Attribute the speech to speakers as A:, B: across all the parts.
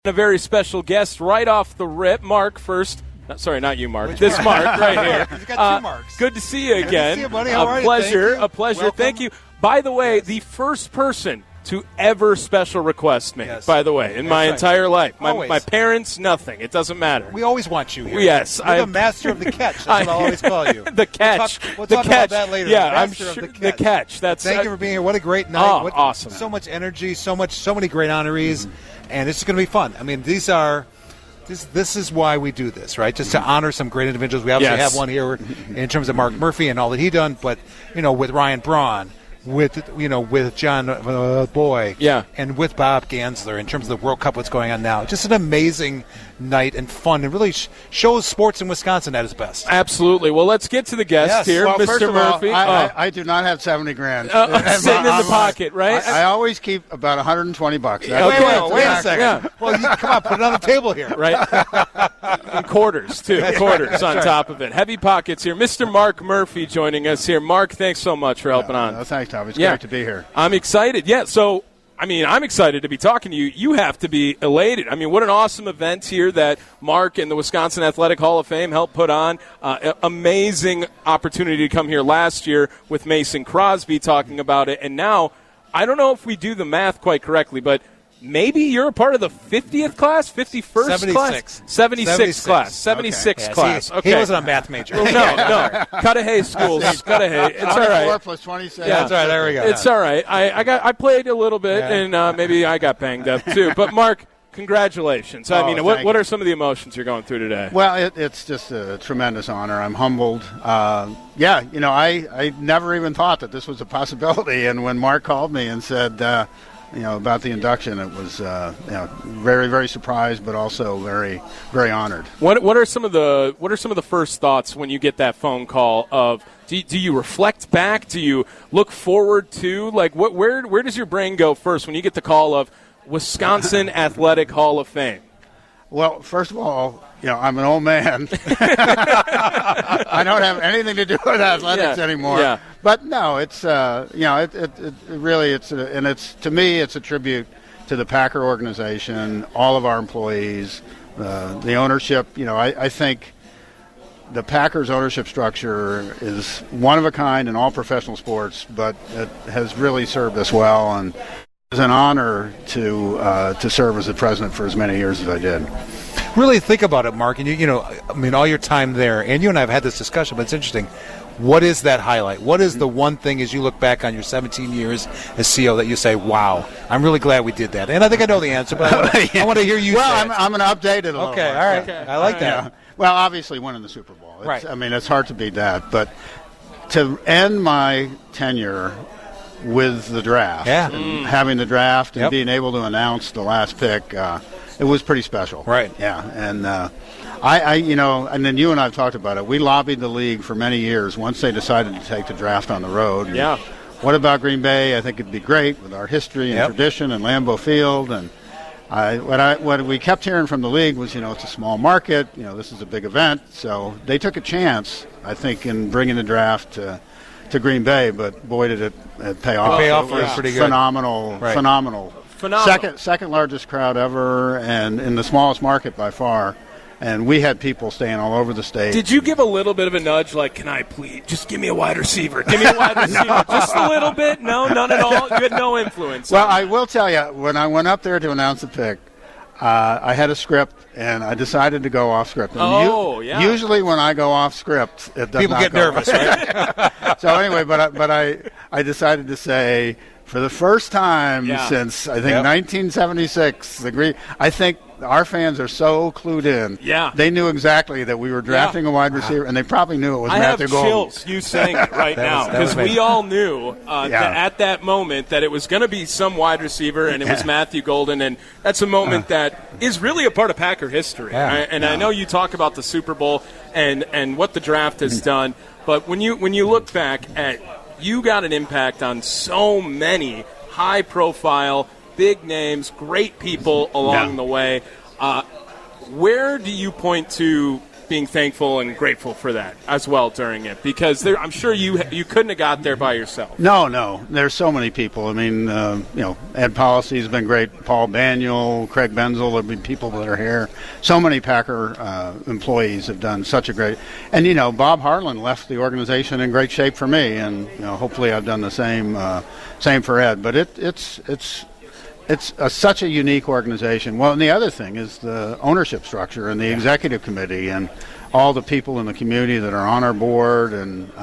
A: A very special guest right off the rip. Mark first. Sorry, not you, Mark. This Mark right here.
B: He's got two Marks.
A: Good to see you again.
B: Good to see you, buddy. How are you?
A: Pleasure.
B: Thank you.
A: A pleasure.
B: Welcome.
A: Thank you. By the way, the first person to ever special request me, by the way, in my entire life. My parents, nothing. It doesn't matter.
B: We always want you here.
A: Yes.
B: You're the master of the catch. That's what I'll always call you.
A: The catch.
B: We'll talk about that later.
A: Yeah, I'm sure. The catch.
B: Thank you for being here. What a great night.
A: Awesome.
B: So much energy, so many great honorees, and it's going to be fun. I mean, these are... This is why we do this, right? Just to honor some great individuals. We obviously have one here in terms of Mark Murphy and all that he done, but with Ryan Braun, with John Boy, and with Bob Gansler in terms of the World Cup, what's going on now. Just an amazing night and fun, and really shows sports in Wisconsin at its best.
A: Absolutely. Well, let's get to the guest here,
C: well,
A: Mr. Murphy.
C: I do not have $70,000
A: sitting in the pocket, right?
C: I always keep about $120.
B: Wait a second. Yeah. Well, come on, put it on the table here,
A: right? And quarters too, quarters on top of it. Heavy pockets here. Mr. Mark Murphy joining us here. Mark, thanks so much for helping on.
C: Thanks, Tom. It's great to be here.
A: I'm excited. Yeah. So. I'm excited to be talking to you. You have to be elated. What an awesome event here that Mark and the Wisconsin Athletic Hall of Fame helped put on. Amazing opportunity to come here last year with Mason Crosby talking about it. And now, I don't know if we do the math quite correctly, but maybe you're a part of the 50th class, 51st
B: 76.
A: class? 76 class. 76 class. Okay.
B: He wasn't a math major.
A: No. Cudahy schools. Cudahy. It's all right.
C: 24 plus 26.
B: Yeah, that's right. There we go.
A: It's all right. I played a little bit, and maybe I got banged up too. But, Mark, congratulations. What are some of the emotions you're going through today?
C: Well, it's just a tremendous honor. I'm humbled. I never even thought that this was a possibility. And when Mark called me and said, about the induction, it was very, very surprised, but also very, very honored.
A: What are some of the first thoughts when you get that phone call? Of do you reflect back? Do you look forward to where does your brain go first when you get the call of Wisconsin Athletic Hall of Fame?
C: Well, first of all, I'm an old man. I don't have anything to do with athletics anymore. Yeah. But no, it's it really to me it's a tribute to the Packer organization, all of our employees, the ownership. I think the Packers ownership structure is one of a kind in all professional sports, but it has really served us well, and it's an honor to serve as the president for as many years as I did.
B: Really think about it, Mark, and all your time there, and you and I have had this discussion, but it's interesting. What is that highlight? What is the one thing as you look back on your 17 years as CEO that you say, wow, I'm really glad we did that? And I think I know the answer, but I want to hear you say it.
C: I'm going to update it a little.
B: Okay, all right. Okay. I like that.
C: Yeah. Well, obviously winning the Super Bowl. It's hard to beat that. But to end my tenure with the draft, and having the draft and being able to announce the last pick, it was pretty special.
B: Right.
C: Yeah. And and then you and I have talked about it. We lobbied the league for many years once they decided to take the draft on the road.
A: Yeah.
C: What about Green Bay? I think it'd be great with our history and tradition and Lambeau Field. And what we kept hearing from the league was, it's a small market. This is a big event. So they took a chance, I think, in bringing the draft to Green Bay. But boy, did it pay off.
B: The payoff was pretty good.
C: Phenomenal. Second largest crowd ever, and in the smallest market by far. And we had people staying all over the state.
A: Did you give a little bit of a nudge, like, can I please, just give me a wide receiver? Give me a wide receiver. Just a little bit? No, none at all? You had no influence.
C: Well, I will tell you, when I went up there to announce the pick, I had a script, and I decided to go off script. And usually when I go off script, it does
B: people
C: not
B: get nervous, right?
C: So anyway, but I decided to say, for the first time since, I think, 1976, I think our fans are so clued in.
A: Yeah.
C: They knew exactly that we were drafting a wide receiver, and they probably knew it was Matthew Golden.
A: I have chills you saying it right now, because we all knew that at that moment that it was going to be some wide receiver, and it was Matthew Golden, and that's a moment that is really a part of Packer history. Right? And I know you talk about the Super Bowl and what the draft has done, but when you look back at, you got an impact on so many high-profile, big names, great people along the way. Where do you point to being thankful and grateful for that as well during it, because I'm sure you couldn't have got there by yourself.
C: No. There's so many people. I mean, Ed Policy has been great. Paul Baniel, Craig Benzel, there'll be people that are here. So many Packer employees have done such a great. And, Bob Harlan left the organization in great shape for me, and, hopefully I've done the same for Ed. But it's such a unique organization. Well, and the other thing is the ownership structure and the executive committee and all the people in the community that are on our board, and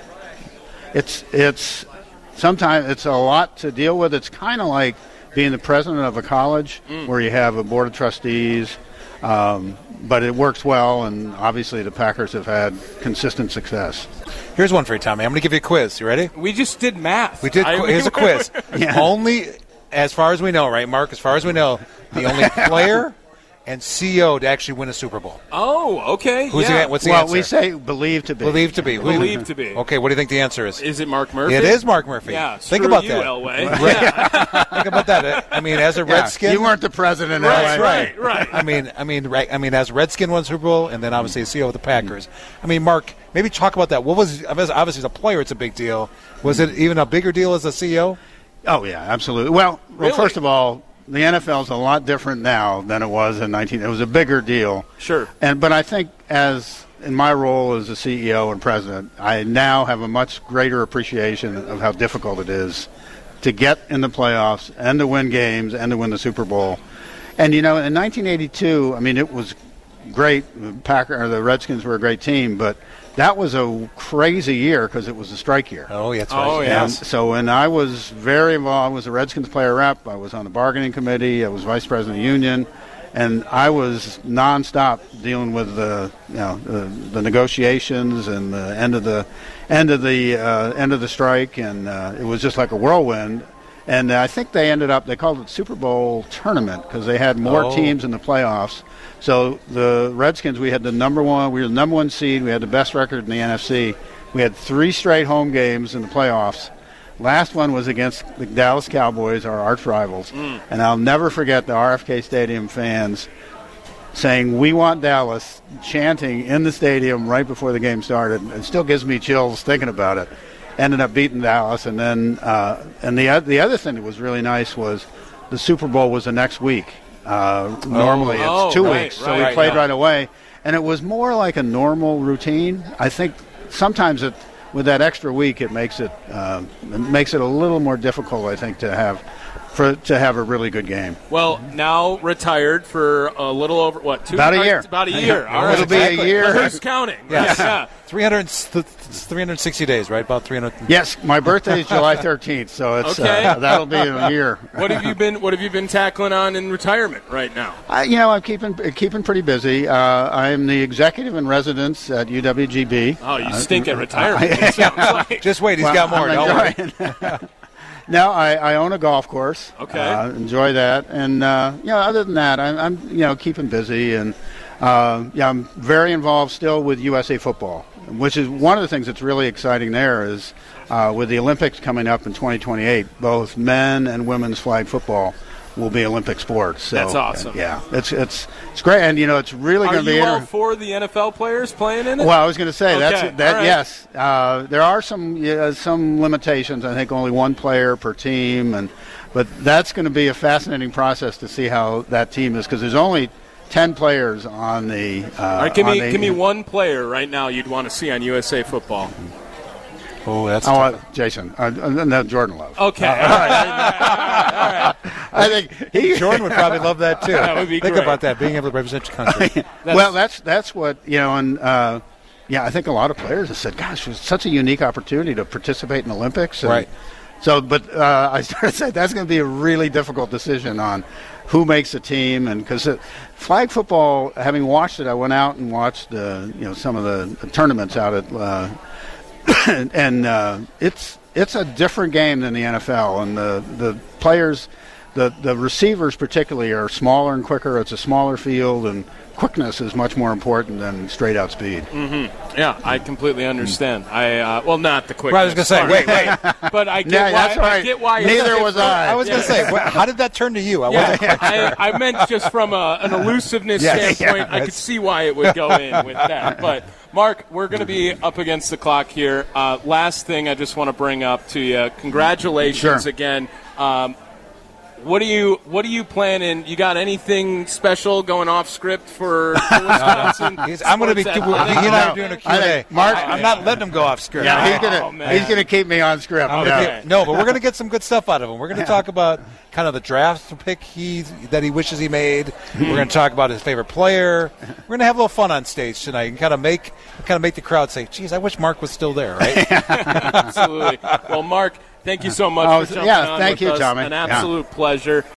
C: it's sometimes it's a lot to deal with. It's kind of like being the president of a college where you have a board of trustees, but it works well, and obviously the Packers have had consistent success.
B: Here's one for you, Tommy. I'm going to give you a quiz. You ready?
A: We just did math.
B: Here's a quiz. Only, as far as we know, right, Mark? As far as we know, the only player and CEO to actually win a Super Bowl.
A: Oh, okay.
B: What's the answer?
C: Well, we say believed to be.
B: Believed to be.
A: Believed to be.
B: Okay, what do you think the answer is?
A: Is it Mark Murphy?
B: It is Mark Murphy.
A: Yeah,
B: think about
A: you,
B: that.
A: Elway.
B: Right. Think about that. I mean, as a Redskin,
C: you weren't the president.
A: Right.
B: I mean, as a Redskin won Super Bowl, and then obviously a CEO of the Packers. I mean, Mark, maybe talk about that. What was obviously as a player, it's a big deal. Was it even a bigger deal as a CEO?
C: Oh yeah, absolutely. Well, first of all, the NFL is a lot different now than it was in 19. It was a bigger deal.
A: Sure.
C: But I think in my role as a CEO and president, I now have a much greater appreciation of how difficult it is to get in the playoffs and to win games and to win the Super Bowl. And in 1982, I mean, it was great. The Redskins were a great team, but that was a crazy year because it was a strike year.
B: Oh, that's right.
A: Oh, yes.
C: So when I was very involved, I was a Redskins player rep. I was on the bargaining committee. I was vice president of the union, and I was nonstop dealing with the negotiations and the end of the strike, and it was just like a whirlwind. And I think they called it Super Bowl tournament because they had more teams in the playoffs. So the Redskins, we were the number one seed. We had the best record in the NFC. We had 3 straight home games in the playoffs. Last one was against the Dallas Cowboys, our arch rivals. And I'll never forget the RFK Stadium fans saying, "We want Dallas," chanting in the stadium right before the game started. It still gives me chills thinking about it. Ended up beating Dallas. And then and the other thing that was really nice was the Super Bowl was the next week. Normally it's 2 weeks, so we played right away, and it was more like a normal routine. I think sometimes with that extra week, it makes it a little more difficult, I think, to have a really good game.
A: Well, now retired for a little over 2
C: about a year.
A: About a year. All right,
C: it'll be a year.
A: But who's counting?
B: Yes. Yeah. 360 days, right? About 300.
C: Yes, my birthday is July 13th, so it's that'll be a year.
A: What have you been tackling on in retirement right now?
C: I'm keeping pretty busy. I'm the executive in residence at UWGB.
A: Oh, you stink at retirement. It sounds like.
B: Just wait, he's got more.
C: Now I own a golf course.
A: Okay.
C: Enjoy that, and other than that, I'm keeping busy, and I'm very involved still with USA Football, which is one of the things that's really exciting. There is with the Olympics coming up in 2028, both men and women's flag football will be Olympic sports. So,
A: that's awesome.
C: It's great, and it's really going to be.
A: Are you all for the NFL players playing in it?
C: Well, I was going to say
A: right.
C: Yes, there are some limitations. I think only one player per team, but that's going to be a fascinating process to see how that team is because there's only 10 players on the.
A: All right, give me one player right now you'd want to see on USA Football.
B: Oh, that's
C: Jason. No, Jordan Love.
A: Okay. All right.
C: I think
B: Jordan would probably love that too.
A: That would be
B: Think
A: great.
B: about that, being able to represent your country.
C: Well, that's what and I think a lot of players have said, "Gosh, it was such a unique opportunity to participate in the Olympics."
B: Right.
C: So, but I started to say that's going to be a really difficult decision on who makes the team, and because flag football, having watched it, I went out and watched some of the tournaments out at. And it's a different game than the NFL, and the players the receivers particularly are smaller and quicker. It's a smaller field, and quickness is much more important than straight out speed.
A: Mm-hmm. Yeah, I completely understand.
B: Well,
A: not the quickness.
B: Right, I was going to say, wait.
A: But I get why.
C: Right.
A: I get why.
C: Neither was I.
B: I was going to say, how did that turn to you?
A: I meant just from an elusiveness standpoint, I could see why it would go in with that. But Mark, we're going to be up against the clock here. Last thing I just want to bring up to you. Congratulations again. What are you planning? You got anything special going off script for Wisconsin?
B: I'm going to be. He and I are doing a Q&A.
C: Mark,
B: I'm not letting him go off script.
C: Yeah, he's going to keep me on script.
B: No, but we're going to get some good stuff out of him. We're going to talk about kind of the draft pick that he wishes he made. We're going to talk about his favorite player. We're going to have a little fun on stage tonight and kind of make the crowd say, "Geez, I wish Mark was still there." Right?
A: Absolutely. Well, Mark, thank you so much for jumping on
C: thank
A: with
C: you,
A: us.
C: Tommy.
A: An absolute pleasure.